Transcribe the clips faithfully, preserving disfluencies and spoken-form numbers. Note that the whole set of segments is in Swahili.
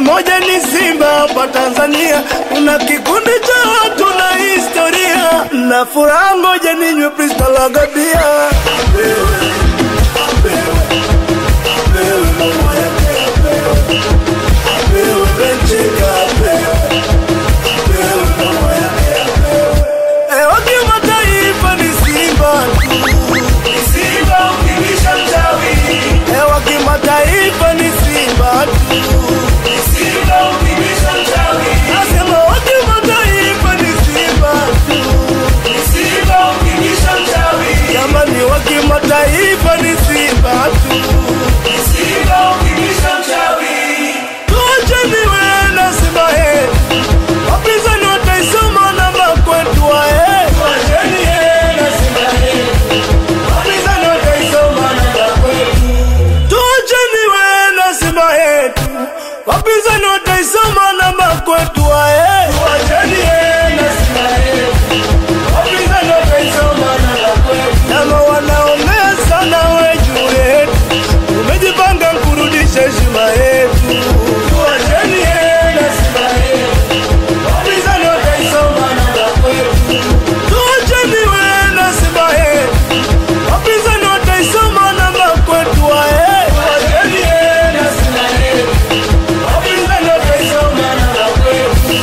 moja ni Simba hapa Tanzania, kuna kikundi cha watu na historia, na furaha ngoja ninywe Bristol Agabia. Apewe, apewe, apewe mama yake apewe, apewe Benchika apewe, apewe mama yake apewe. Eh, wakimataifa ni Simba tu, ni Simba ukimisha mchawi. Eh, wakimataifa ni Simba tu, ni Simba ukimisha mchawi. Nasema wakimataifa ni Simba tu, ni Simba ukimisha mchawi. Jamani wakimataifa ni Simba tu, ni Simba ukimisha mchawi. Tuacheni wewe na Simba he, wapinzani wataisoma namba kwetu wae. Tuacheni wewe na Simba he, wapinzani wataisoma namba kwetu. Tuacheni wewe na Simba he, wapinzani wataisoma namba kwetu wae. Tuacheni wewe na Simba he, wapinzani wataisoma namba kwetu. Kama wanaongea sana wewe juu yetu, umejipanga kurudisha heshima yetu. Tuacheni wewe na Simba he, wapinzani wataisoma namba kwetu. Tuacheni wewe na Simba he, wapinzani wataisoma namba kwetu wae. Tuacheni wewe na Simba he, wapinzani wataisoma namba kwetu.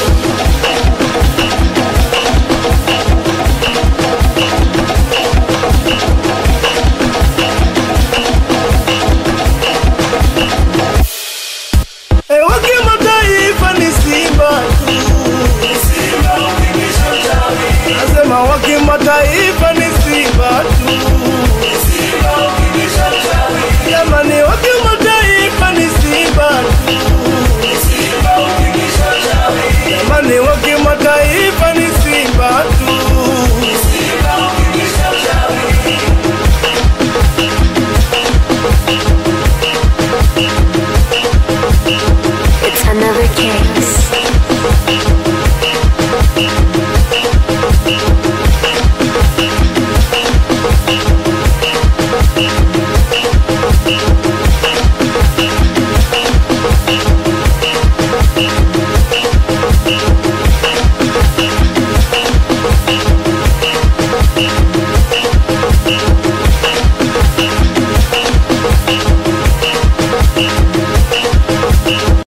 Eh, wakimataifa ni Simba tu, ni Simba ukimisha mchawi. Nasema wakimataifa